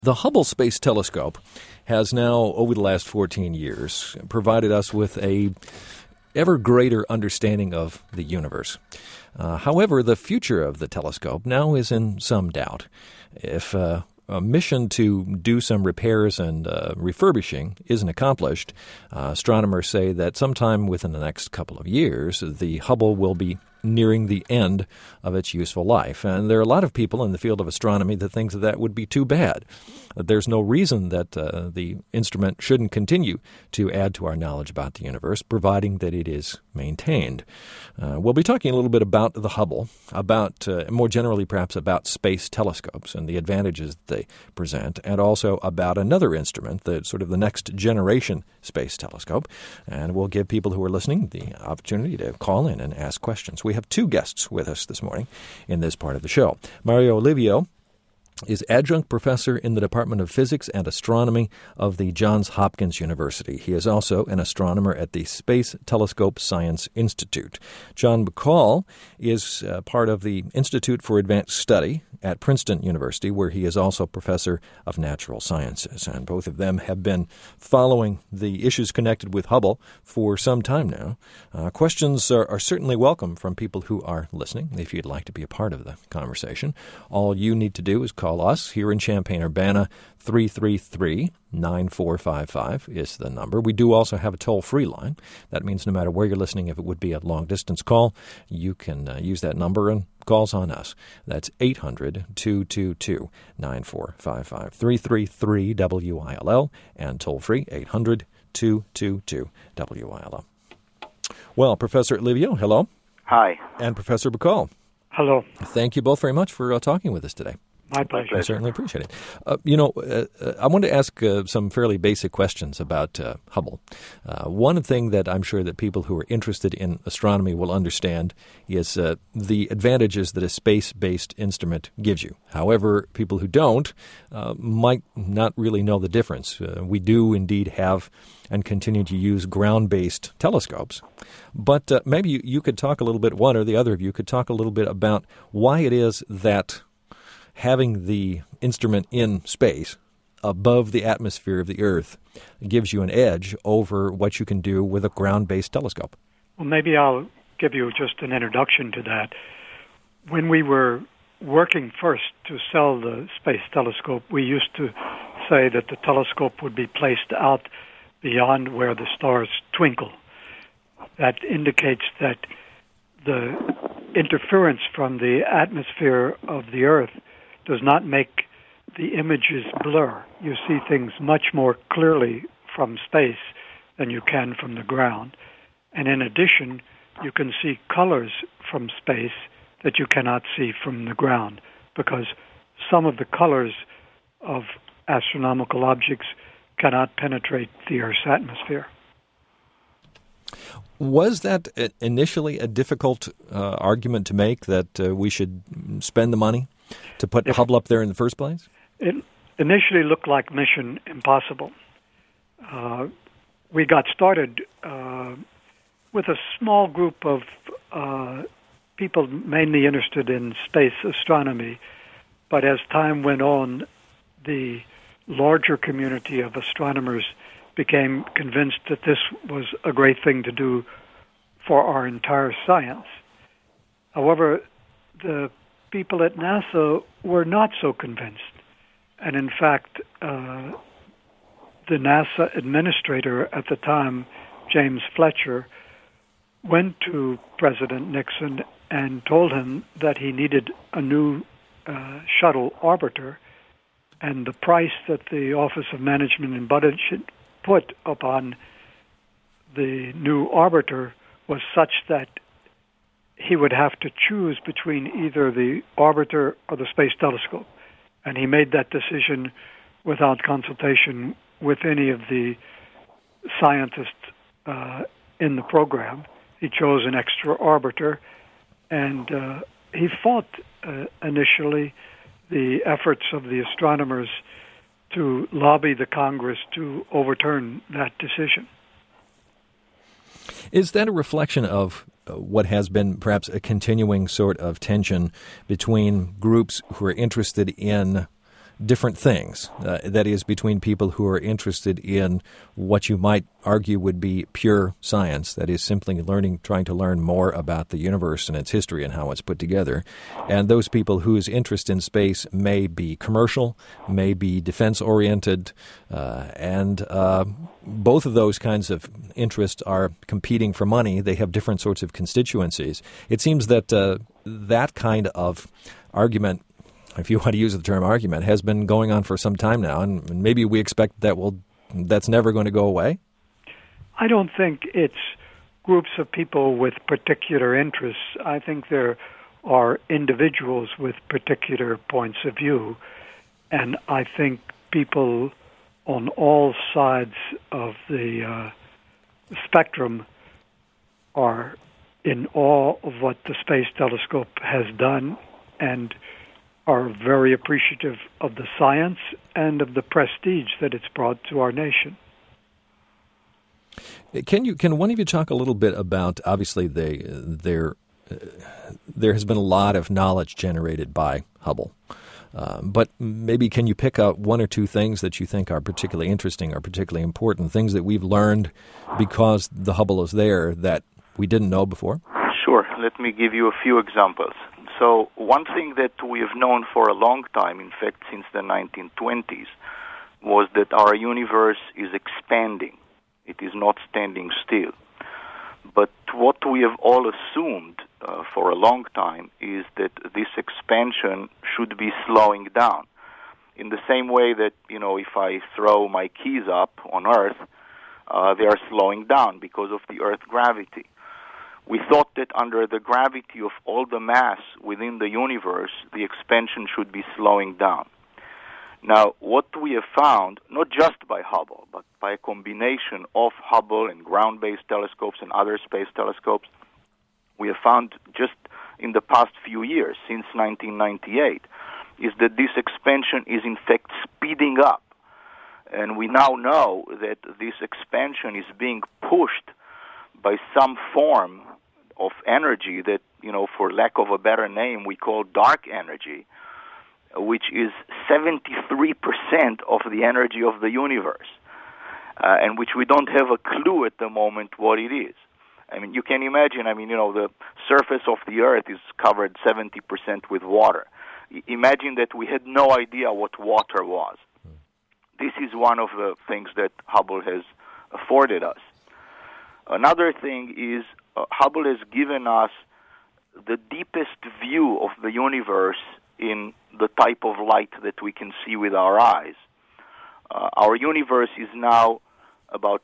The Hubble Space Telescope has now, over the last 14 years, provided us with a ever greater understanding of the universe. However, the future of the telescope now is in some doubt. If a mission to do some repairs and refurbishing isn't accomplished, astronomers say that sometime within the next couple of years, the Hubble will be nearing the end of its useful life. And there are a lot of people in the field of astronomy that think that would be too bad. There's no reason that the instrument shouldn't continue to add to our knowledge about the universe, providing that it is maintained. We'll be talking a little bit about the Hubble, about more generally perhaps about space telescopes and the advantages that they present, and also about another instrument, the sort of the next generation space telescope. And we'll give people who are listening the opportunity to call in and ask questions. We have two guests with us this morning in this part of the show. Mario Livio is adjunct professor in the Department of Physics and Astronomy of the Johns Hopkins University. He is also an astronomer at the Space Telescope Science Institute. John McCall is part of the Institute for Advanced Study at Princeton University, where he is also professor of natural sciences. And both of them have been following the issues connected with Hubble for some time now. Questions are certainly welcome from people who are listening. If you'd like to be a part of the conversation, all you need to do is call us here in Champaign-Urbana. 333-9455 is the number. We do also have a toll-free line. That means no matter where you're listening, if it would be a long-distance call, you can use that number and calls on us. That's 800-222-9455, 333-WILL, and toll-free 800-222-WILL. Well, Professor Livio, hello. Hi. And Professor Bacall. Hello. Thank you both very much for talking with us today. My pleasure. I certainly appreciate it. I want to ask some fairly basic questions about Hubble. One thing that I'm sure that people who are interested in astronomy will understand is the advantages that a space-based instrument gives you. However, people who don't might not really know the difference. We do indeed have and continue to use ground-based telescopes. But maybe you could talk a little bit, one or the other of you could talk a little bit about why it is that having the instrument in space above the atmosphere of the Earth gives you an edge over what you can do with a ground-based telescope. Well, maybe I'll give you just an introduction to that. When we were working first to sell the space telescope, we used to say that the telescope would be placed out beyond where the stars twinkle. That indicates that the interference from the atmosphere of the Earth does not make the images blur. You see things much more clearly from space than you can from the ground. And in addition, you can see colors from space that you cannot see from the ground, because some of the colors of astronomical objects cannot penetrate the Earth's atmosphere. Was that initially a difficult argument to make, that we should spend the money to put Hubble up there in the first place? It initially looked like mission impossible. We got started with a small group of people mainly interested in space astronomy, but as time went on, the larger community of astronomers became convinced that this was a great thing to do for our entire science. However, the people at NASA were not so convinced. And in fact, the NASA administrator at the time, James Fletcher, went to President Nixon and told him that he needed a new shuttle orbiter, and the price that the Office of Management and Budget should put upon the new orbiter was such that he would have to choose between either the orbiter or the space telescope. And he made that decision without consultation with any of the scientists in the program. He chose an extra orbiter, and he fought initially the efforts of the astronomers to lobby the Congress to overturn that decision. Is that a reflection of what has been perhaps a continuing sort of tension between groups who are interested in different things. That is, between people who are interested in what you might argue would be pure science, that is, simply trying to learn more about the universe and its history and how it's put together, and those people whose interest in space may be commercial, may be defense-oriented, and both of those kinds of interests are competing for money. They have different sorts of constituencies. It seems that that kind of argument, if you want to use the term argument, has been going on for some time now, and maybe we expect that's never going to go away? I don't think it's groups of people with particular interests. I think there are individuals with particular points of view, and I think people on all sides of the spectrum are in awe of what the Space Telescope has done and are very appreciative of the science and of the prestige that it's brought to our nation. Can one of you talk a little bit about, obviously there has been a lot of knowledge generated by Hubble, but maybe can you pick out one or two things that you think are particularly interesting or particularly important, things that we've learned because the Hubble is there that we didn't know before? Sure. Let me give you a few examples. So one thing that we have known for a long time, in fact since the 1920s, was that our universe is expanding. It is not standing still. But what we have all assumed for a long time is that this expansion should be slowing down. In the same way that, if I throw my keys up on Earth, they are slowing down because of the Earth gravity. We thought that under the gravity of all the mass within the universe, the expansion should be slowing down. Now, what we have found, not just by Hubble, but by a combination of Hubble and ground-based telescopes and other space telescopes, we have found just in the past few years, since 1998, is that this expansion is in fact speeding up. And we now know that this expansion is being pushed by some form of energy that, for lack of a better name, we call dark energy, which is 73% of the energy of the universe, and which we don't have a clue at the moment what it is. I mean, you can imagine, the surface of the Earth is covered 70% with water. Imagine that we had no idea what water was. This is one of the things that Hubble has afforded us. Another thing is Hubble has given us the deepest view of the universe in the type of light that we can see with our eyes. Our universe is now about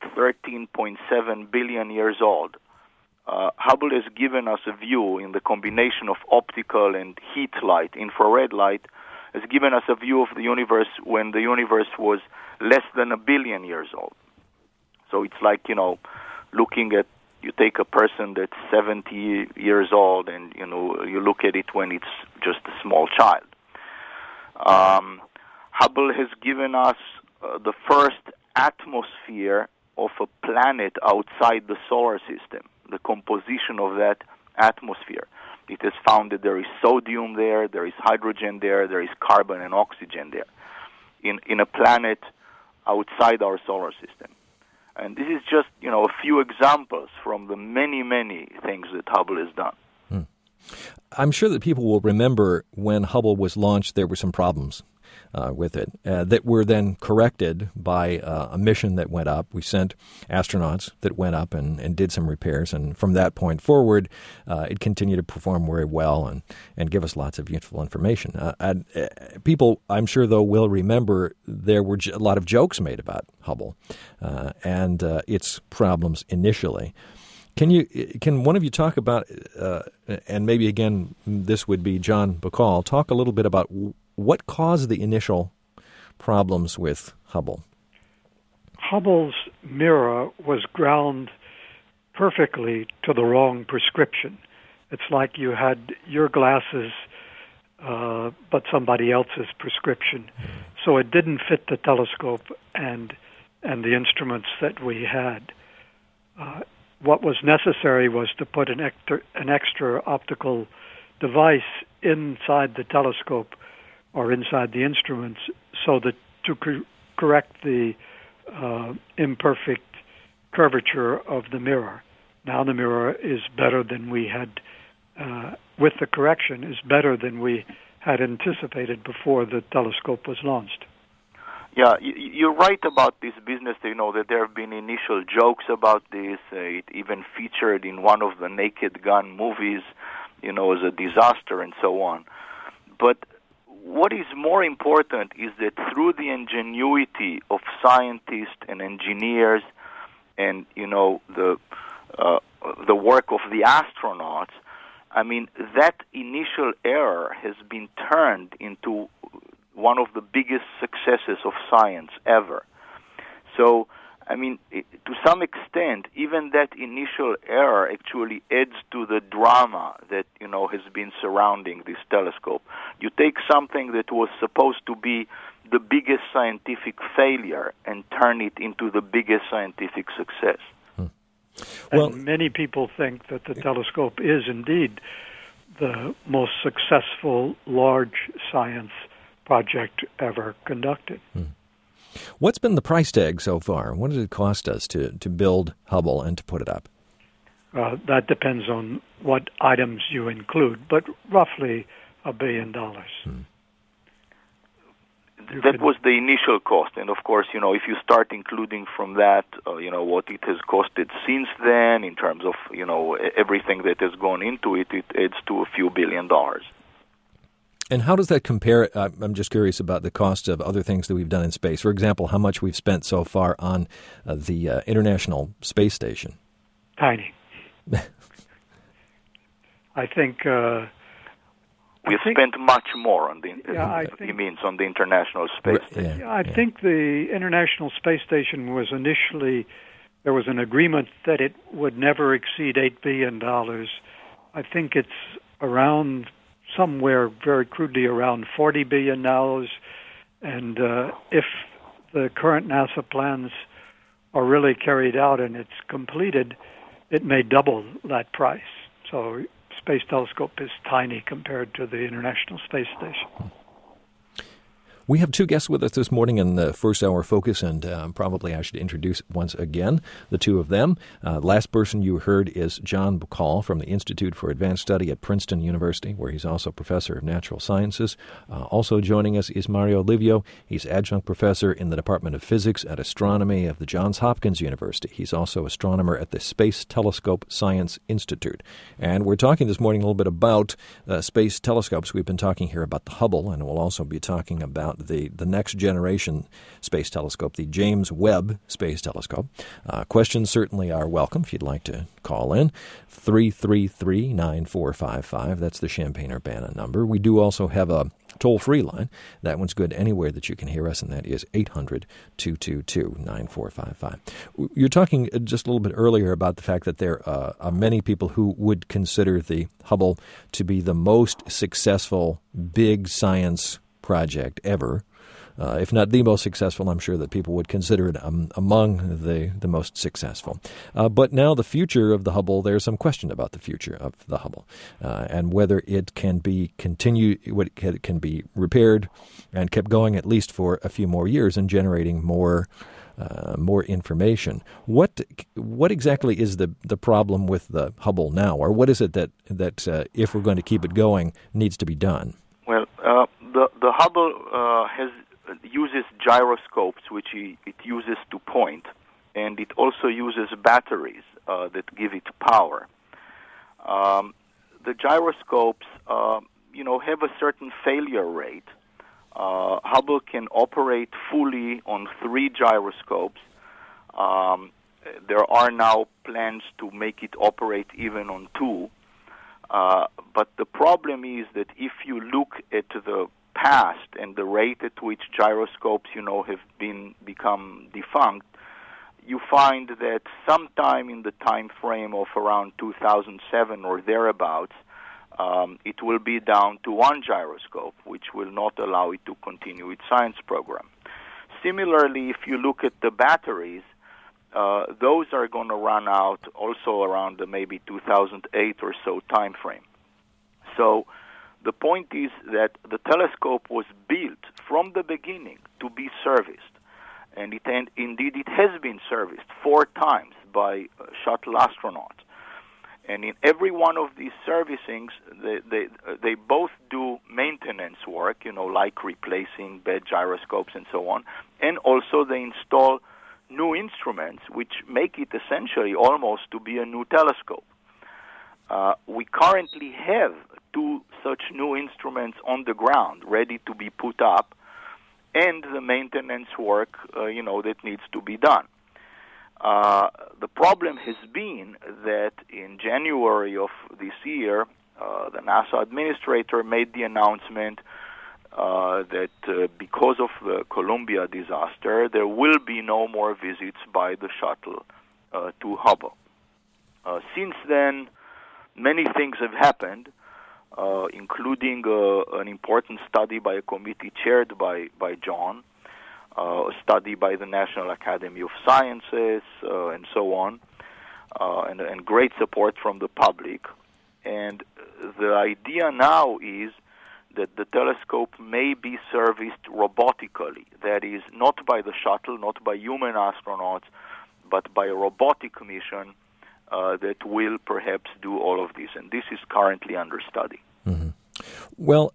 13.7 billion years old. Hubble has given us a view in the combination of optical and heat light, infrared light, has given us a view of the universe when the universe was less than 1 billion years old. So it's like, looking at, you take a person that's 70 years old and, you look at it when it's just a small child. Hubble has given us the first atmosphere of a planet outside the solar system, the composition of that atmosphere. It has found that there is sodium there is hydrogen there is carbon and oxygen there, in a planet outside our solar system. And this is just, a few examples from the many, many things that Hubble has done. I'm sure that people will remember when Hubble was launched, there were some problems with it that were then corrected by a mission that went up. We sent astronauts that went up and did some repairs, and from that point forward, it continued to perform very well and give us lots of useful information. People, I'm sure, though, will remember there were a lot of jokes made about Hubble and its problems initially. Can one of you talk about, and maybe again this would be John Bacall, talk a little bit about what caused the initial problems with Hubble? Hubble's mirror was ground perfectly to the wrong prescription. It's like you had your glasses, but somebody else's prescription. So it didn't fit the telescope and the instruments that we had. What was necessary was to put an extra optical device inside the telescope or inside the instruments so that to correct the imperfect curvature of the mirror. Now the mirror is better than we had, with the correction, is better than we had anticipated before the telescope was launched. Yeah, you're right about this business. That there have been initial jokes about this. It even featured in one of the Naked Gun movies, as a disaster and so on. But what is more important is that through the ingenuity of scientists and engineers and, the work of the astronauts, that initial error has been turned into one of the biggest successes of science ever. So, to some extent, even that initial error actually adds to the drama that, has been surrounding this telescope. You take something that was supposed to be the biggest scientific failure and turn it into the biggest scientific success. Well, and many people think that the telescope is indeed the most successful large science project ever conducted. What's been the price tag so far? What did it cost us to build Hubble and to put it up? That depends on what items you include, but roughly $1 billion. That was the initial cost, and of course, if you start including from that, what it has costed since then, in terms of, everything that has gone into it, it adds to a few $1 billion. And how does that compare? I'm just curious about the cost of other things that we've done in space. For example, how much we've spent so far on the International Space Station. Tiny. I think... We've spent much more on the on the International Space Station. I think the International Space Station was initially, there was an agreement that it would never exceed $8 billion. I think it's around somewhere very crudely around $40 billion now. And if the current NASA plans are really carried out and it's completed, it may double that price. So Space Telescope is tiny compared to the International Space Station. We have two guests with us this morning in the first hour focus, and probably I should introduce once again the two of them. Last person you heard is John Bukal from the Institute for Advanced Study at Princeton University, where he's also professor of natural sciences. Also joining us is Mario Livio. He's adjunct professor in the Department of Physics at Astronomy of the Johns Hopkins University. He's also astronomer at the Space Telescope Science Institute. And we're talking this morning a little bit about space telescopes. We've been talking here about the Hubble, and we'll also be talking about the next generation space telescope, the James Webb Space Telescope. Questions certainly are welcome if you'd like to call in. 333-9455. That's the Champaign-Urbana number. We do also have a toll-free line. That one's good anywhere that you can hear us, and that is 800-222-9455. You're talking just a little bit earlier about the fact that there are many people who would consider the Hubble to be the most successful big science project ever. If not the most successful, I'm sure that people would consider it among the most successful. But now the future of the Hubble, there's some question about the future of the Hubble and whether it can be it can be repaired and kept going at least for a few more years and generating more information. What exactly is the problem with the Hubble now, or what is it that if we're going to keep it going needs to be done? Well, the Hubble uses gyroscopes, which it uses to point, and it also uses batteries that give it power. The gyroscopes, have a certain failure rate. Hubble can operate fully on 3 gyroscopes. There are now plans to make it operate even on 2. But the problem is that if you look at the past and the rate at which gyroscopes, have become defunct, you find that sometime in the time frame of around 2007 or thereabouts, it will be down to 1 gyroscope, which will not allow it to continue its science program. Similarly, if you look at the batteries, those are going to run out also around the maybe 2008 or so time frame. So The point is that the telescope was built from the beginning to be serviced. And indeed it has been serviced 4 times by shuttle astronauts. And in every one of these servicings, they both do maintenance work, like replacing bad gyroscopes and so on, and also they install new instruments which make it essentially almost to be a new telescope. We currently have 2 such new instruments on the ground ready to be put up, and the maintenance work, that needs to be done. The problem has been that in January of this year, the NASA administrator made the announcement that because of the Columbia disaster, there will be no more visits by the shuttle to Hubble. Since then, many things have happened, including an important study by a committee chaired by John, a study by the National Academy of Sciences, and so on, and great support from the public. And the idea now is that the telescope may be serviced robotically, that is, not by the shuttle, not by human astronauts, but by a robotic mission that will perhaps do all of this. And this is currently under study. Mm-hmm. Well,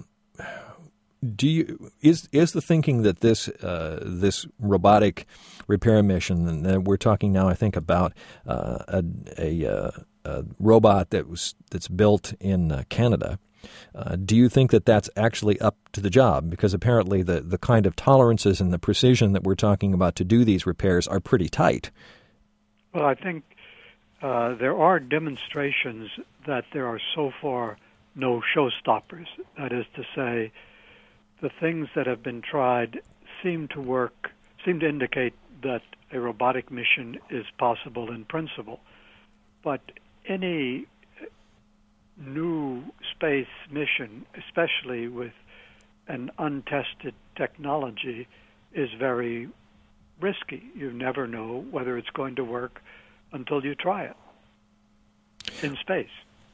is the thinking that this robotic repair mission, and we're talking now, I think, about a robot that's built in Canada? Do you think that that's actually up to the job? Because apparently the kind of tolerances and the precision that we're talking about to do these repairs are pretty tight. Well, I think there are demonstrations that there are so far no showstoppers. That is to say, the things that have been tried seem to indicate that a robotic mission is possible in principle. But any new space mission, especially with an untested technology, is very risky. You never know whether it's going to work until you try it in space.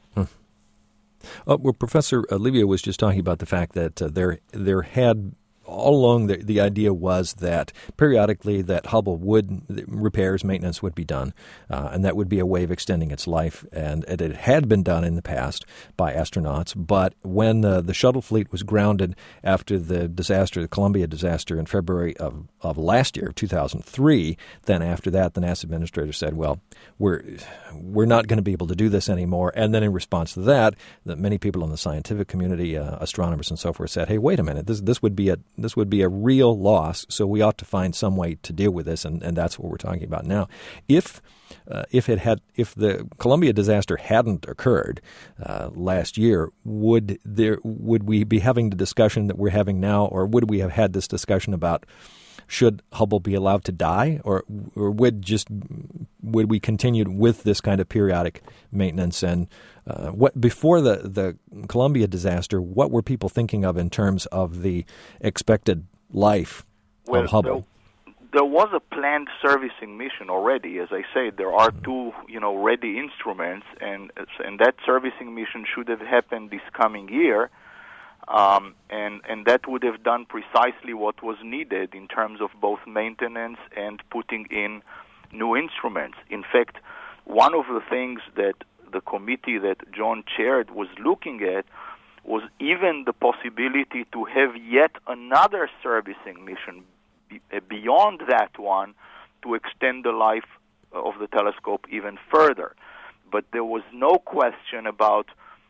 Well, Professor Livio was just talking about the fact that there had all along the idea was that periodically that Hubble repairs, maintenance would be done, and that would be a way of extending its life. And it had been done in the past by astronauts, but when the shuttle fleet was grounded after the Columbia disaster in February of last year, 2003, then after that, the NASA administrator said, well, we're not going to be able to do this anymore. And then in response to that many people in the scientific community, astronomers and so forth, said, hey, wait a minute, this would be a real loss, so we ought to find some way to deal with this, and that's what we're talking about now. If the Columbia disaster hadn't occurred last year, would we be having the discussion that we're having now, or would we have had this discussion about should Hubble be allowed to die, or would we continue with this kind of periodic maintenance? And before the Columbia disaster, what were people thinking of in terms of the expected life of Hubble? There was a planned servicing mission already. As I said, there are 2 ready instruments, and that servicing mission should have happened this coming year. And that would have done precisely what was needed in terms of both maintenance and putting in new instruments. In fact, one of the things that the committee that John chaired was looking at was even the possibility to have yet another servicing mission beyond that one to extend the life of the telescope even further. But there was no question about,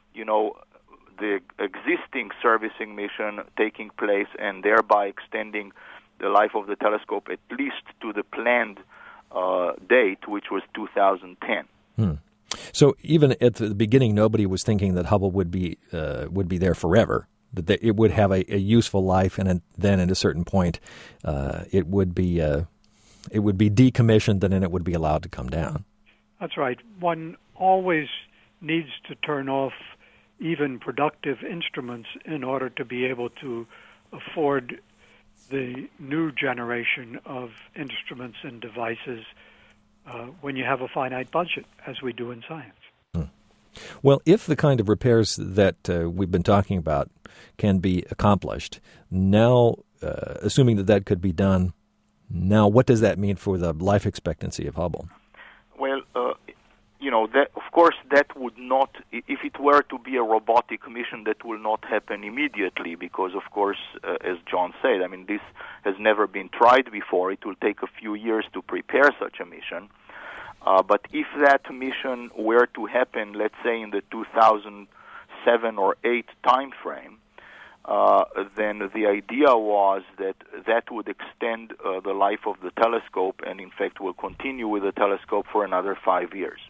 the existing servicing mission taking place and thereby extending the life of the telescope at least to the planned date, which was 2010. So even at the beginning, nobody was thinking that Hubble would be there forever, that it would have a useful life, and then at a certain point, it would be decommissioned, and then it would be allowed to come down. That's right. One always needs to turn off even productive instruments in order to be able to afford the new generation of instruments and devices when you have a finite budget, as we do in science. Well, if the kind of repairs that we've been talking about can be accomplished, now, assuming that could be done, now what does that mean for the life expectancy of Hubble? Well, that, of course, that would not, if it were to be a robotic mission, that will not happen immediately because, of course, as John said, I mean, this has never been tried before. It will take a few years to prepare such a mission. But if that mission were to happen, let's say in the 2007 or 8 time frame, then the idea was that would extend the life of the telescope and, in fact, will continue with the telescope for another 5 years.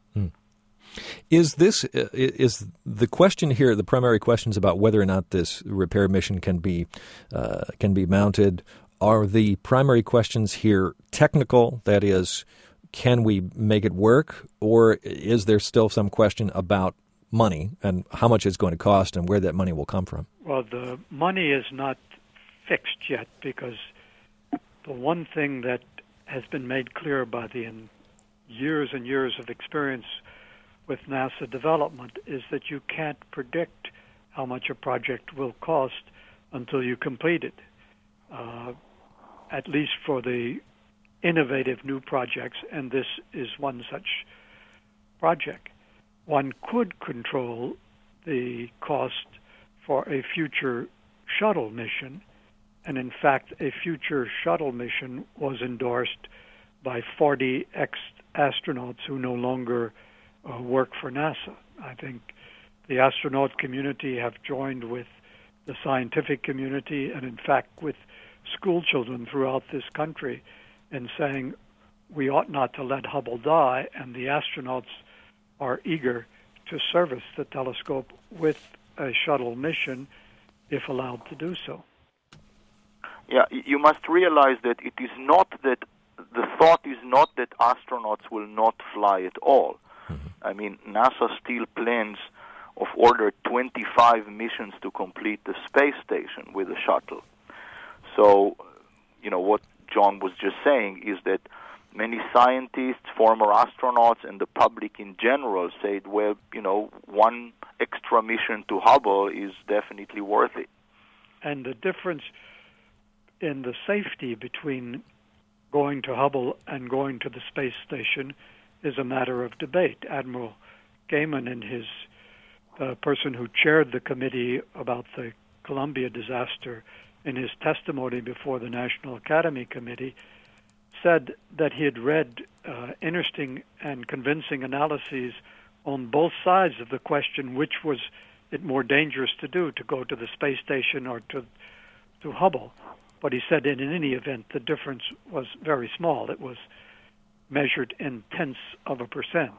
Is the question here, the primary questions about whether or not this repair mission can be mounted, are the primary questions here technical, that is, can we make it work, or is there still some question about money and how much it's going to cost and where that money will come from? Well, the money is not fixed yet because the one thing that has been made clear by the years and years of experience with NASA development is that you can't predict how much a project will cost until you complete it, at least for the innovative new projects, and this is one such project. One could control the cost for a future shuttle mission, and in fact, a future shuttle mission was endorsed by 40 ex-astronauts who no longer work for NASA. I think the astronaut community have joined with the scientific community and, in fact, with school children throughout this country in saying we ought not to let Hubble die, and the astronauts are eager to service the telescope with a shuttle mission if allowed to do so. Yeah, you must realize that it is not that the thought is not that astronauts will not fly at all. I mean, NASA still plans of order 25 missions to complete the space station with a shuttle. So, what John was just saying is that many scientists, former astronauts, and the public in general said, well, one extra mission to Hubble is definitely worth it. And the difference in the safety between going to Hubble and going to the space station is a matter of debate. Admiral Gaiman, and his person who chaired the committee about the Columbia disaster, in his testimony before the National Academy Committee, said that he had read interesting and convincing analyses on both sides of the question which was it more dangerous to do, to go to the space station or to Hubble. But he said in any event the difference was very small. It was measured in tenths of a percent.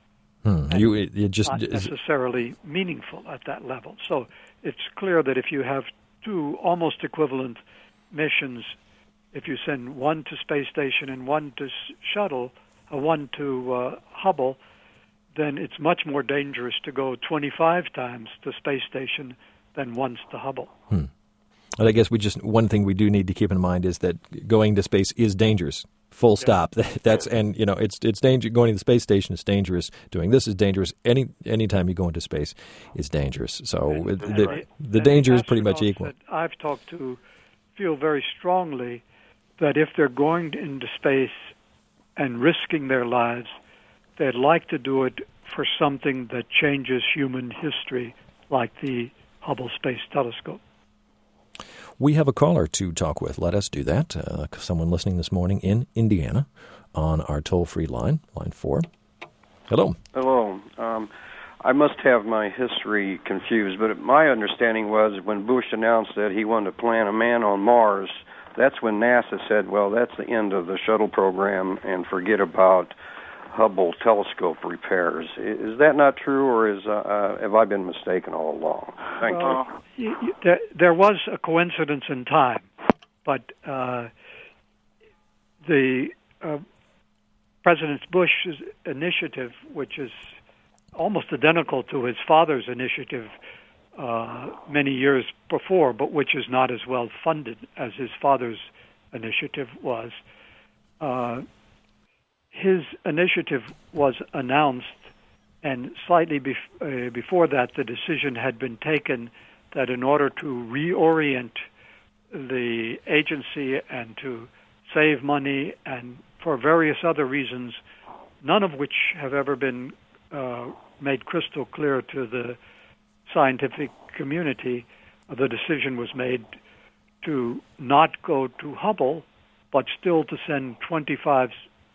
It just not necessarily meaningful at that level. So it's clear that if you have two almost equivalent missions, if you send one to space station and one to shuttle, one to Hubble, then it's much more dangerous to go 25 times to space station than once to Hubble. And I guess one thing we do need to keep in mind is that going to space is dangerous. Full stop. That's and it's danger. Going to the space station is dangerous. Doing this is dangerous. Any time you go into space is dangerous. So the danger is pretty much equal. That I've talked to feel very strongly that if they're going into space and risking their lives, they'd like to do it for something that changes human history, like the Hubble Space Telescope. We have a caller to talk with. Let us do that. Someone listening this morning in Indiana on our toll-free line 4. Hello. Hello. I must have my history confused, but my understanding was when Bush announced that he wanted to plant a man on Mars, that's when NASA said, well, that's the end of the shuttle program and forget about Hubble telescope repairs. Is that not true, or have I been mistaken all along? Thank you. There was a coincidence in time, but the President Bush's initiative, which is almost identical to his father's initiative many years before, but which is not as well funded as his father's initiative was, his initiative was announced And slightly before that, the decision had been taken that in order to reorient the agency and to save money and for various other reasons, none of which have ever been made crystal clear to the scientific community, the decision was made to not go to Hubble, but still to send 25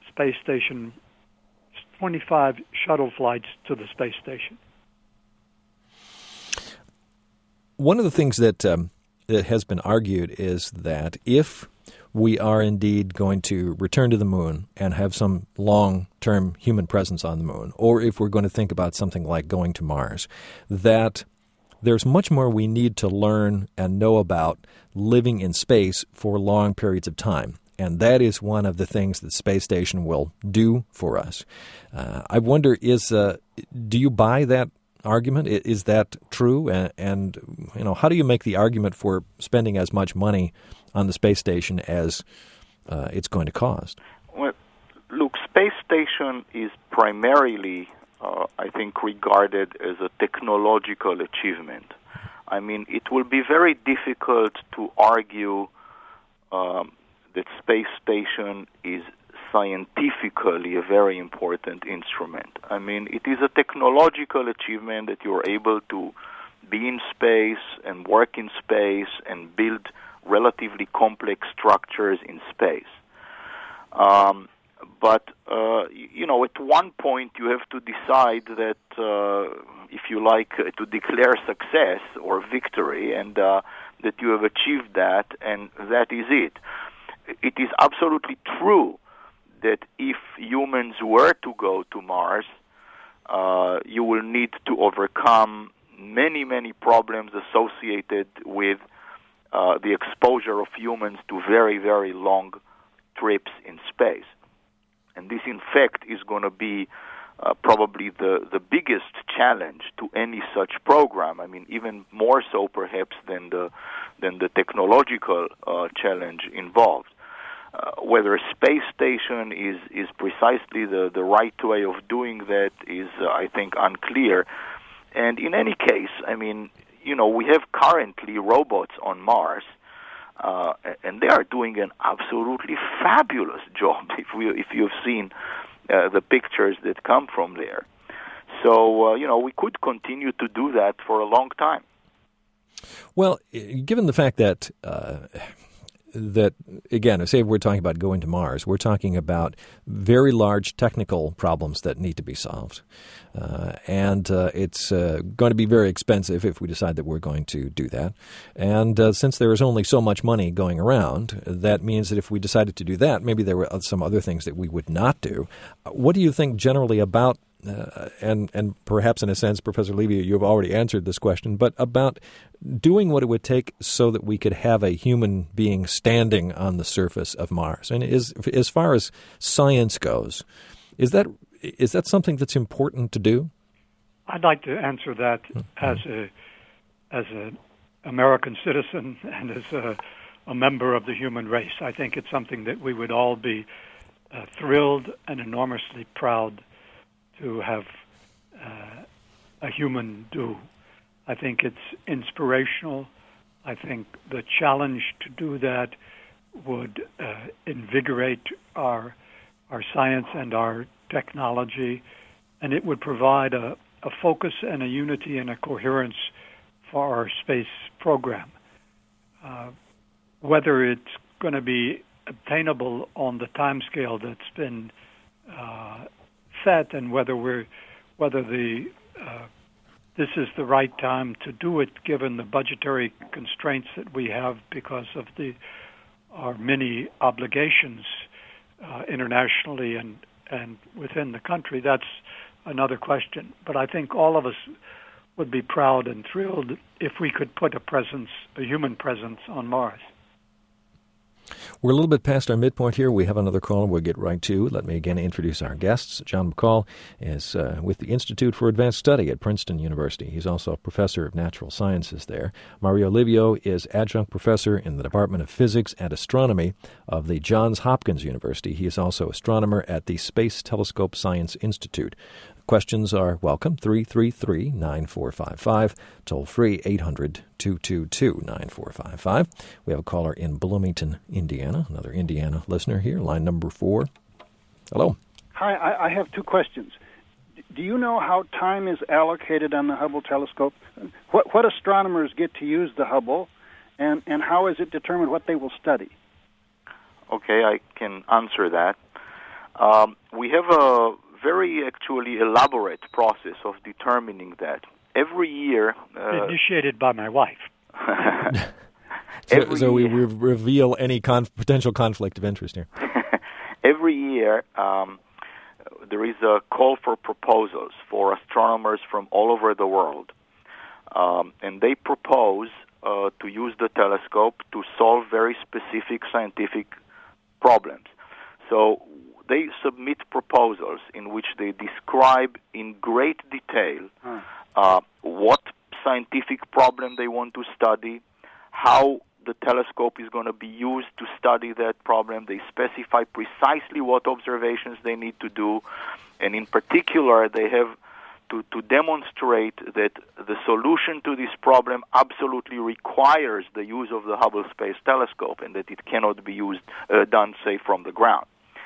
shuttle flights to the space station. One of the things that has been argued is that if we are indeed going to return to the moon and have some long-term human presence on the moon, or if we're going to think about something like going to Mars, that there's much more we need to learn and know about living in space for long periods of time. And that is one of the things that the space station will do for us. I wonder, do you buy that argument? Is that true? And how do you make the argument for spending as much money on the space station as it's going to cost? Well, look, space station is primarily, I think, regarded as a technological achievement. I mean, it will be very difficult to argue that space station is scientifically a very important instrument. I mean, it is a technological achievement that you're able to be in space and work in space and build relatively complex structures in space. But at one point you have to decide that, if you like, to declare success or victory, and that you have achieved that, and that is it. It is absolutely true that if humans were to go to Mars, you will need to overcome many, many problems associated with the exposure of humans to very, very long trips in space. And this, in fact, is going to be probably the biggest challenge to any such program. I mean, even more so, perhaps, than the technological challenge involved. Whether a space station is precisely the right way of doing that is, I think, unclear. And in any case, I mean, we have currently robots on Mars, and they are doing an absolutely fabulous job if you've seen the pictures that come from there. So, we could continue to do that for a long time. Well, given the fact that again, say we're talking about going to Mars, we're talking about very large technical problems that need to be solved. And it's going to be very expensive if we decide that we're going to do that. And since there is only so much money going around, that means that if we decided to do that, maybe there were some other things that we would not do. What do you think generally about, and perhaps in a sense, Professor Levy, you've already answered this question, but about doing what it would take so that we could have a human being standing on the surface of Mars? And as far as science goes, is that something that's important to do? I'd like to answer that as an American citizen and as a member of the human race. I think it's something that we would all be thrilled and enormously proud to have a human do. I think it's inspirational. I think the challenge to do that would invigorate our science and our technology, and it would provide a focus and a unity and a coherence for our space program. Whether it's going to be obtainable on the timescale that's been set, and whether this is the right time to do it, given the budgetary constraints that we have because of our many obligations internationally and within the country, that's another question. But I think all of us would be proud and thrilled if we could put a human presence on Mars. We're a little bit past our midpoint here. We have another call we'll get right to. Let me again introduce our guests. John McCall is with the Institute for Advanced Study at Princeton University. He's also a professor of natural sciences there. Mario Livio is adjunct professor in the Department of Physics and Astronomy of the Johns Hopkins University. He is also astronomer at the Space Telescope Science Institute. questions are welcome. 333-9455. Toll free 800-222-9455. We have a caller in Bloomington, Indiana. Another Indiana listener here. Line number 4. Hello. Hi, I have 2 questions. Do you know how time is allocated on the Hubble telescope? What astronomers get to use the Hubble, and how is it determined what they will study? Okay, I can answer that. We have a very actually elaborate process of determining that. Every year... initiated by my wife. So we reveal any potential conflict of interest here. Every year, there is a call for proposals for astronomers from all over the world. And they propose to use the telescope to solve very specific scientific problems. So they submit proposals in which they describe in great detail what scientific problem they want to study, how the telescope is going to be used to study that problem. They specify precisely what observations they need to do, and in particular, they have to demonstrate that the solution to this problem absolutely requires the use of the Hubble Space Telescope and that it cannot be done, say, from the ground.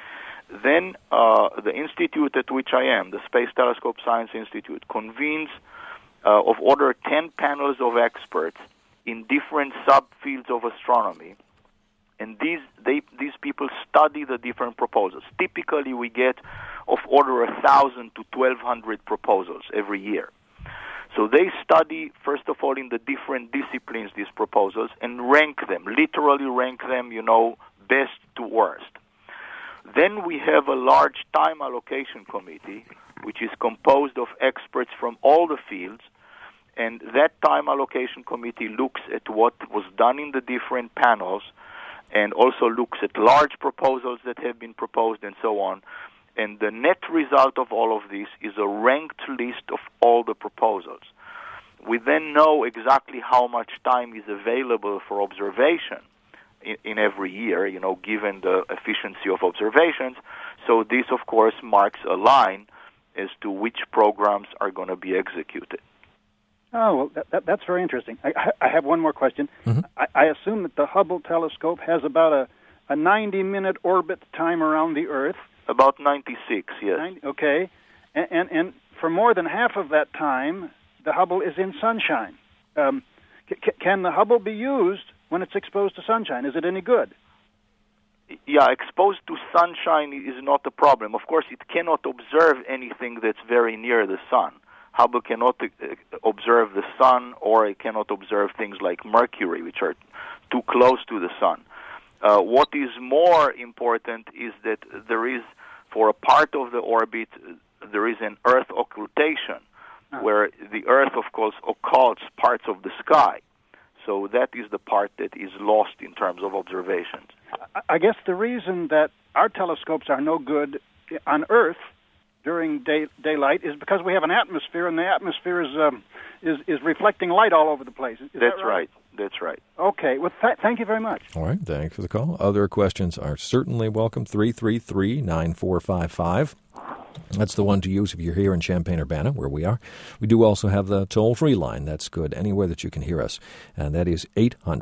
Then the institute at which I am, the Space Telescope Science Institute, convenes of order 10 panels of experts in different subfields of astronomy, and these people study the different proposals. Typically, we get of order 1,000 to 1,200 proposals every year. So they study, first of all, in the different disciplines these proposals and rank them, literally rank them, best to worst. Then we have a large time allocation committee, which is composed of experts from all the fields, and that time allocation committee looks at what was done in the different panels and also looks at large proposals that have been proposed and so on. And the net result of all of this is a ranked list of all the proposals. We then know exactly how much time is available for observation in every year, given the efficiency of observations. So this, of course, marks a line as to which programs are going to be executed. Oh, well, that's very interesting. I have one more question. Mm-hmm. I assume that the Hubble telescope has about a 90-minute orbit time around the Earth. About 96, yes. Okay. And for more than half of that time, the Hubble is in sunshine. Can the Hubble be used when it's exposed to sunshine? Is it any good? Yeah, exposed to sunshine is not a problem. Of course, it cannot observe anything that's very near the sun. Hubble cannot observe the sun, or it cannot observe things like Mercury, which are too close to the sun. What is more important is that there is, for a part of the orbit, there is an Earth occultation, where the Earth, of course, occults parts of the sky. So that is the part that is lost in terms of observations. I guess the reason that our telescopes are no good on Earth during daylight is because we have an atmosphere, and the atmosphere is reflecting light all over the place. That's right? That's right. Okay. Well, thank you very much. All right. Thanks for the call. Other questions are certainly welcome. 333-9455. That's the one to use if you're here in Champaign-Urbana, where we are. We do also have the toll-free line. That's good anywhere that you can hear us, and that is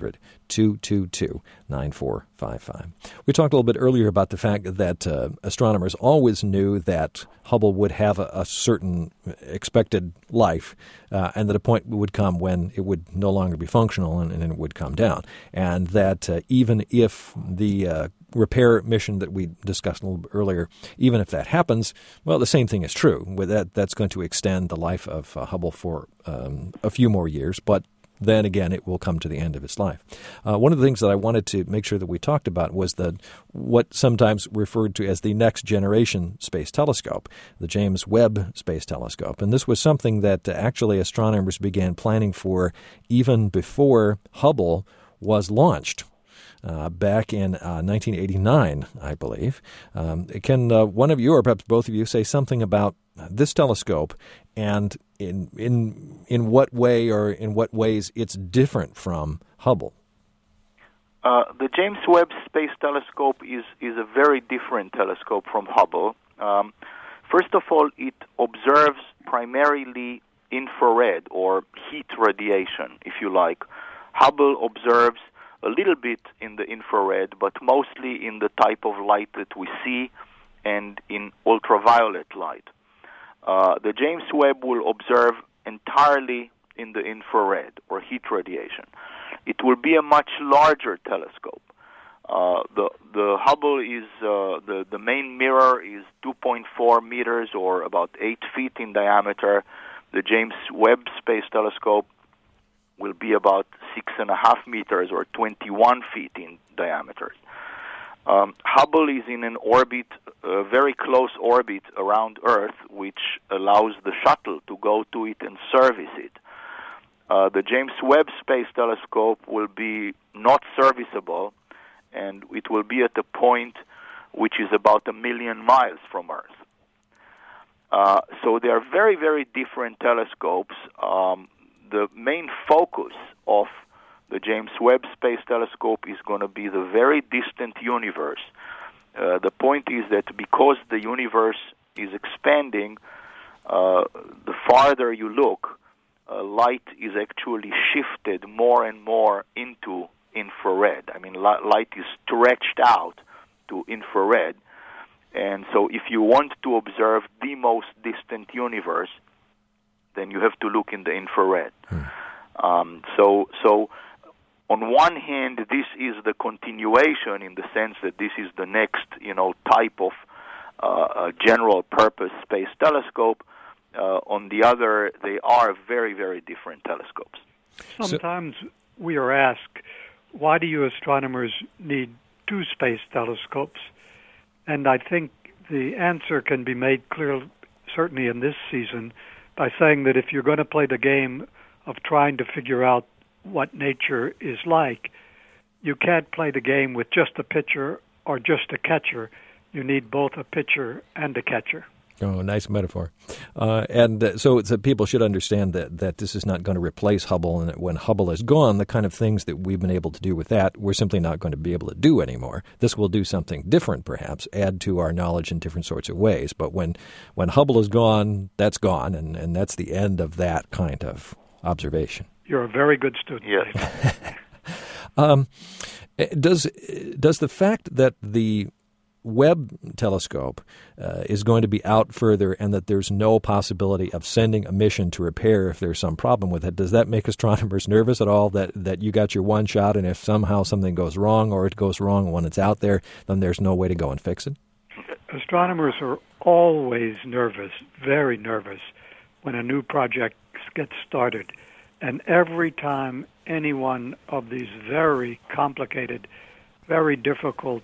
800-222-9455. We talked a little bit earlier about the fact that astronomers always knew that Hubble would have a certain expected life, and that a point would come when it would no longer be functional and it would come down, and that even if the repair mission that we discussed a little bit earlier, even if that happens, well, the same thing is true. With that's going to extend the life of Hubble for a few more years, but then again, it will come to the end of its life. One of the things that I wanted to make sure that we talked about was what sometimes referred to as the next generation space telescope, the James Webb Space Telescope. And this was something that actually astronomers began planning for even before Hubble was launched. Back in 1989, I believe. Can one of you, or perhaps both of you, say something about this telescope and in what way or in what ways it's different from Hubble? The James Webb Space Telescope is a very different telescope from Hubble. First of all, it observes primarily infrared or heat radiation, if you like. Hubble observes a little bit in the infrared, but mostly in the type of light that we see and in ultraviolet light. The James Webb will observe entirely in the infrared or heat radiation. It will be a much larger telescope. The Hubble is the main mirror is 2.4 meters or about 8 feet in diameter. The James Webb Space Telescope will be about 6.5 meters or 21 feet in diameter. Hubble is in an orbit, a very close orbit around Earth, which allows the shuttle to go to it and service it. The James Webb Space Telescope will be not serviceable, and it will be at a point which is about 1 million miles from Earth. So they are very, very different telescopes. The main focus of the James Webb Space Telescope is going to be the very distant universe. The point is that because the universe is expanding, the farther you look, light is actually shifted more and more into infrared. I mean, light is stretched out to infrared. And so if you want to observe the most distant universe, then you have to look in the infrared. So on one hand, this is the continuation in the sense that this is the next, type of general purpose space telescope. On the other, they are very, very different telescopes. Sometimes we are asked, why do you astronomers need 2 space telescopes? And I think the answer can be made clear, certainly in this season, by saying that if you're going to play the game of trying to figure out what nature is like, you can't play the game with just a pitcher or just a catcher. You need both a pitcher and a catcher. Oh, nice metaphor. So people should understand that this is not going to replace Hubble, and that when Hubble is gone, the kind of things that we've been able to do with that, we're simply not going to be able to do anymore. This will do something different, perhaps, add to our knowledge in different sorts of ways. But when Hubble is gone, that's gone, and that's the end of that kind of observation. You're a very good student. Yes. Does the fact that the Webb telescope is going to be out further and that there's no possibility of sending a mission to repair if there's some problem with it, does that make astronomers nervous at all, that you got your one shot and if somehow something goes wrong or it goes wrong when it's out there, then there's no way to go and fix it? Astronomers are always nervous, very nervous, when a new project gets started. And every time any one of these very complicated, very difficult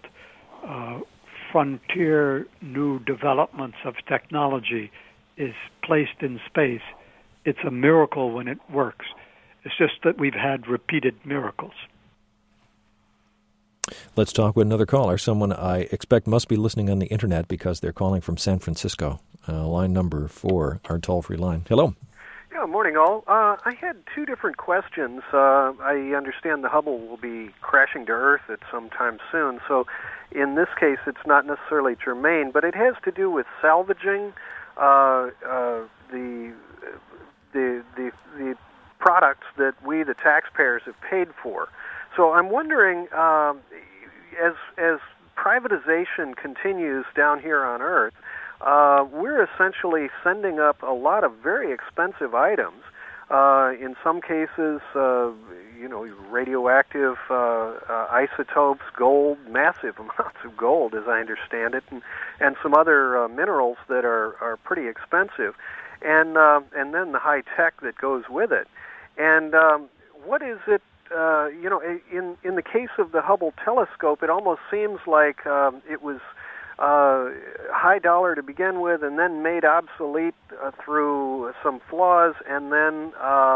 frontier new developments of technology is placed in space, it's a miracle when it works. It's just that we've had repeated miracles. Let's talk with another caller, someone I expect must be listening on the Internet because they're calling from San Francisco. Line number 4, our toll-free line. Hello. Yeah, morning all. I had 2 different questions. I understand the Hubble will be crashing to Earth at some time soon, so in this case it's not necessarily germane, but it has to do with salvaging the products that we, the taxpayers, have paid for. So I'm wondering, as privatization continues down here on Earth, we're essentially sending up a lot of very expensive items. In some cases, radioactive isotopes, gold, massive amounts of gold, as I understand it, and some other minerals that are pretty expensive, and then the high tech that goes with it. And what is it? In the case of the Hubble telescope, it almost seems like it was high dollar to begin with, and then made obsolete through some flaws, and then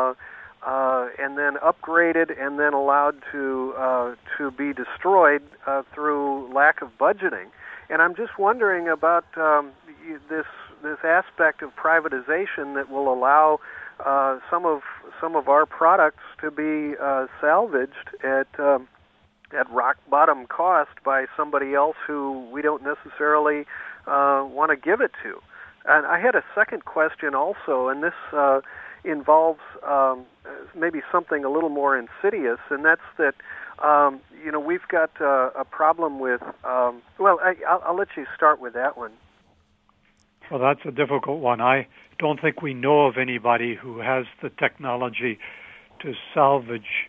upgraded, and then allowed to be destroyed through lack of budgeting. And I'm just wondering about this aspect of privatization that will allow some of our products to be salvaged at rock bottom cost by somebody else who we don't necessarily want to give it to. And I had a second question also, and this involves maybe something a little more insidious, and that's that, we've got a problem with, I'll let you start with that one. Well, that's a difficult one. I don't think we know of anybody who has the technology to salvage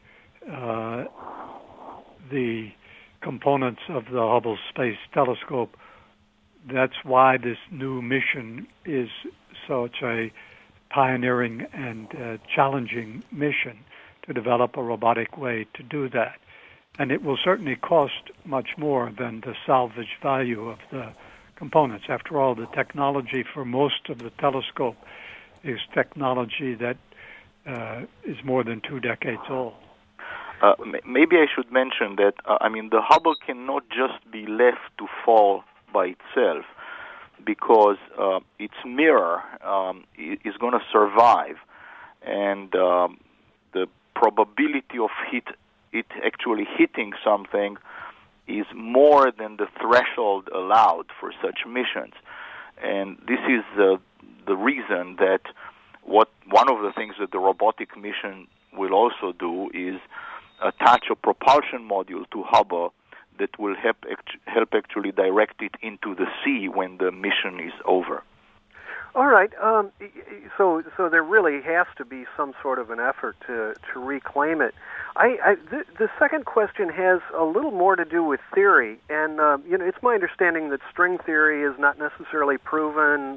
the components of the Hubble Space Telescope. That's why this new mission is such a pioneering and challenging mission, to develop a robotic way to do that. And it will certainly cost much more than the salvage value of the components. After all, the technology for most of the telescope is technology that is more than 2 decades old. Maybe I should mention that, the Hubble cannot just be left to fall by itself, because its mirror is going to survive, and the probability of it actually hitting something is more than the threshold allowed for such missions. And this is the reason that one of the things that the robotic mission will also do is attach a propulsion module to Hubble that will help actually direct it into the sea when the mission is over. All right. So there really has to be some sort of an effort to reclaim it. The second question has a little more to do with theory, and it's my understanding that string theory is not necessarily proven.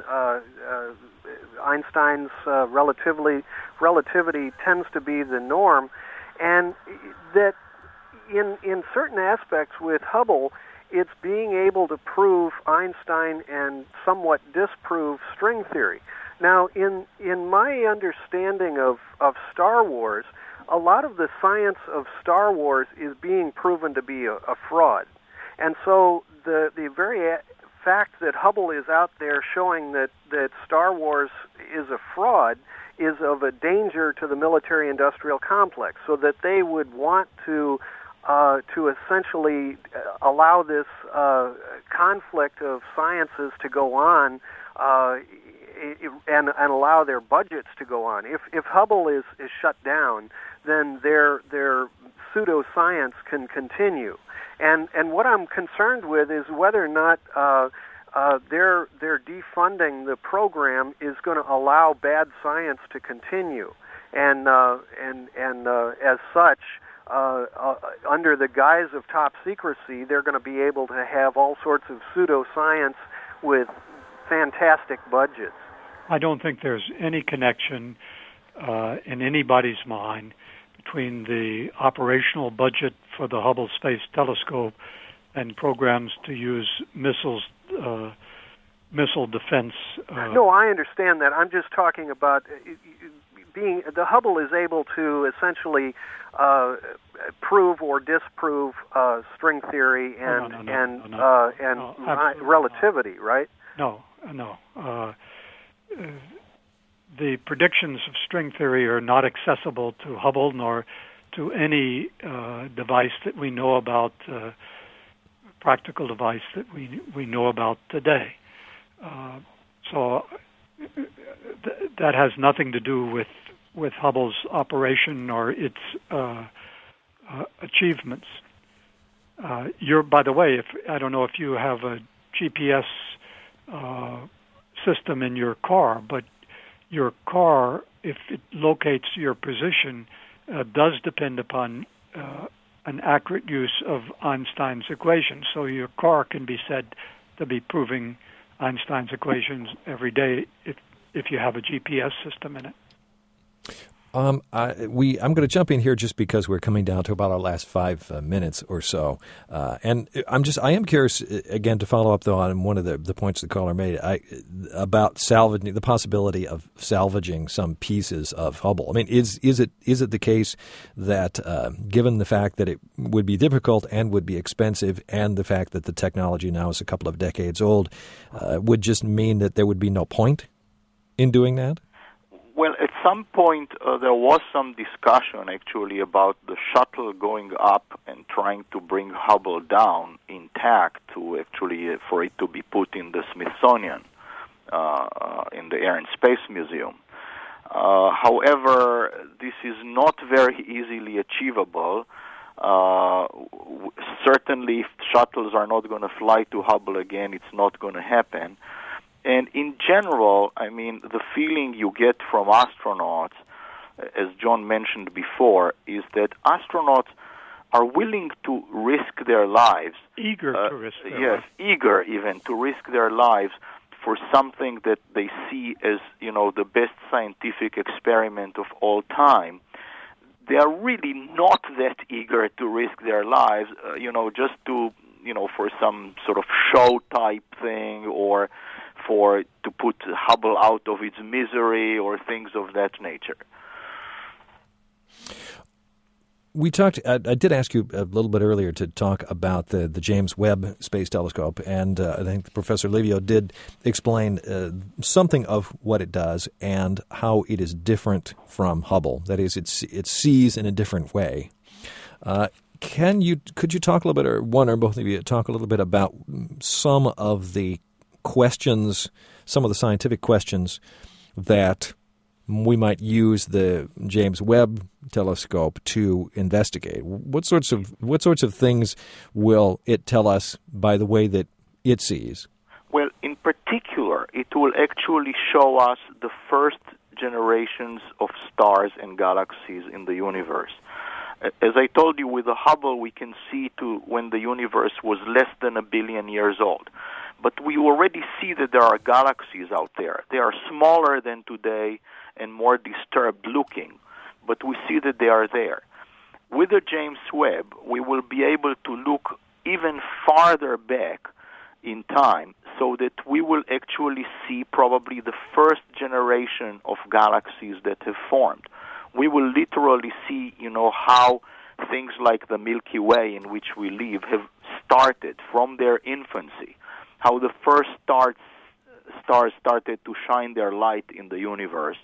Einstein's relativity tends to be the norm, and that in certain aspects with Hubble, it's being able to prove Einstein and somewhat disprove string theory. Now, in my understanding of Star Wars, a lot of the science of Star Wars is being proven to be a fraud. And so the very fact that Hubble is out there showing that Star Wars is a fraud is of a danger to the military-industrial complex, so that they would want to essentially allow this conflict of sciences to go on and allow their budgets to go on. If Hubble is shut down, then their pseudoscience can continue. And what I'm concerned with is whether or not their defunding the program is going to allow bad science to continue. And as such, under the guise of top secrecy, they're going to be able to have all sorts of pseudoscience with fantastic budgets. I don't think there's any connection in anybody's mind between the operational budget for the Hubble Space Telescope and programs to use missile defense. No, I understand that. I'm just talking about the Hubble is able to essentially prove or disprove string theory and relativity, right? No. The predictions of string theory are not accessible to Hubble nor to any device that we know about, practical device that we know about today. So that has nothing to do with Hubble's operation or its achievements. By the way, I don't know if you have a GPS system in your car, but your car, if it locates your position, does depend upon an accurate use of Einstein's equations. So your car can be said to be proving Einstein's equations every day if you have a GPS system in it. I'm going to jump in here just because we're coming down to about our last 5 minutes or so, and I am curious again to follow up though on one of the points the caller made about salvaging, the possibility of salvaging some pieces of Hubble. I mean, is it the case that given the fact that it would be difficult and would be expensive, and the fact that the technology now is a couple of decades old, would just mean that there would be no point in doing that? Well, at some point there was some discussion actually about the shuttle going up and trying to bring Hubble down intact to actually for it to be put in the Smithsonian. in the Air and Space Museum. However, this is not very easily achievable. Certainly, if shuttles are not going to fly to Hubble again, it's not going to happen. And in general, I mean, the feeling you get from astronauts, as John mentioned before, is that astronauts are willing to risk their lives. Eager to risk their lives. Yes, eager even to risk their lives for something that they see as, the best scientific experiment of all time. They are really not that eager to risk their lives, just to, for some sort of show type thing or to put Hubble out of its misery or things of that nature. We talked. I did ask you a little bit earlier to talk about the James Webb Space Telescope, and I think Professor Livio did explain something of what it does and how it is different from Hubble. That is, it sees in a different way. Could you talk a little bit, or one or both of you talk a little bit about some of the questions, some of the scientific questions that we might use the James Webb Telescope to investigate? What sorts of things will it tell us by the way that it sees? Well, in particular, it will actually show us the first generations of stars and galaxies in the universe. As I told you, with the Hubble, we can see to when the universe was less than 1 billion years old. But we already see that there are galaxies out there. They are smaller than today and more disturbed looking, but we see that they are there. With the James Webb, we will be able to look even farther back in time so that we will actually see probably the first generation of galaxies that have formed. We will literally see, how things like the Milky Way in which we live have started from their infancy, how the first stars started to shine their light in the universe,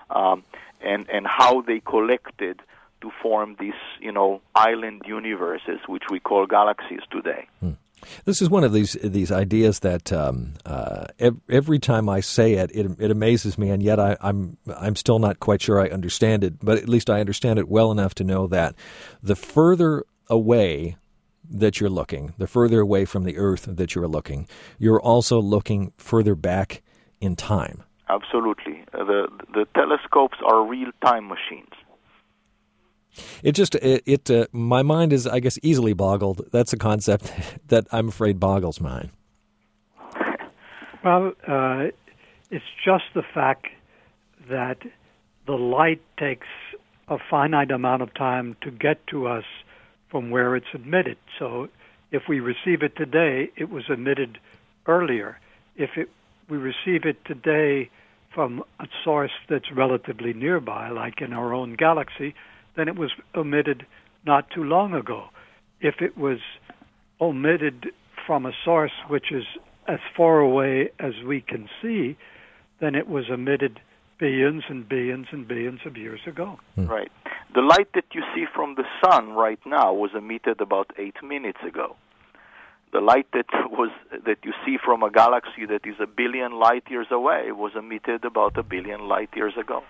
and how they collected to form these, island universes, which we call galaxies today. This is one of these ideas that every time I say it amazes me, and yet I'm still not quite sure I understand it. But at least I understand it well enough to know that the further away that you're looking, the further away from the Earth that you're looking, you're also looking further back in time. Absolutely. The telescopes are real time machines. My mind is, I guess, easily boggled. That's a concept that I'm afraid boggles mine. Well, it's just the fact that the light takes a finite amount of time to get to us from where it's emitted. So if we receive it today, it was emitted earlier. If we receive it today from a source that's relatively nearby, like in our own galaxy, then it was emitted not too long ago. If it was emitted from a source which is as far away as we can see, then it was emitted billions and billions and billions of years ago. Right. The light that you see from the sun right now was emitted about 8 minutes ago. The light that you see from a galaxy that is 1 billion light years away was emitted about 1 billion light years ago.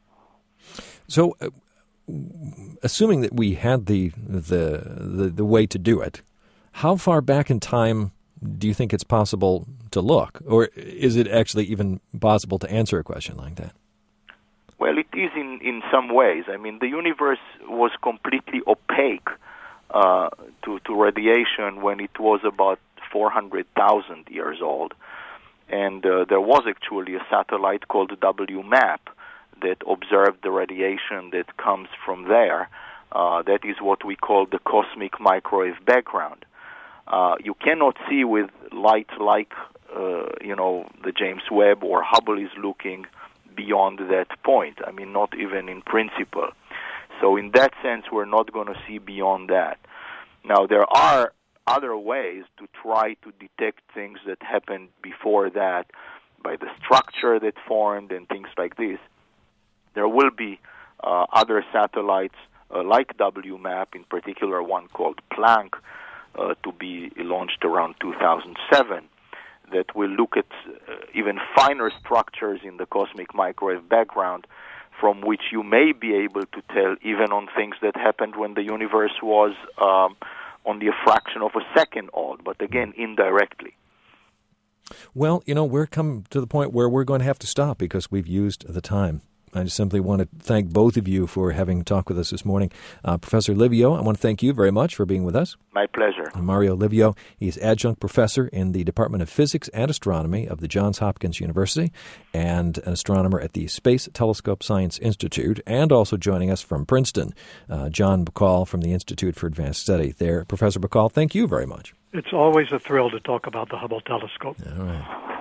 So, assuming that we had the way to do it, how far back in time do you think it's possible to look? Or is it actually even possible to answer a question like that? Well, it is in some ways. I mean, the universe was completely opaque to radiation when it was about 400,000 years old. And there was actually a satellite called WMAP that observed the radiation that comes from there. That is what we call the cosmic microwave background. You cannot see with light like, the James Webb or Hubble is looking beyond that point. I mean, not even in principle. So in that sense, we're not going to see beyond that. Now, there are other ways to try to detect things that happened before that by the structure that formed and things like this. There will be other satellites like WMAP, in particular one called Planck, to be launched around 2007, that will look at even finer structures in the cosmic microwave background, from which you may be able to tell even on things that happened when the universe was only a fraction of a second old, but again, indirectly. Well, we're come to the point where we're going to have to stop because we've used the time. I just simply want to thank both of you for having talked with us this morning. Professor Livio, I want to thank you very much for being with us. My pleasure. Mario Livio, he's adjunct professor in the Department of Physics and Astronomy of the Johns Hopkins University and an astronomer at the Space Telescope Science Institute, and also joining us from Princeton, John Bacall from the Institute for Advanced Study there. Professor Bacall, thank you very much. It's always a thrill to talk about the Hubble telescope. All right.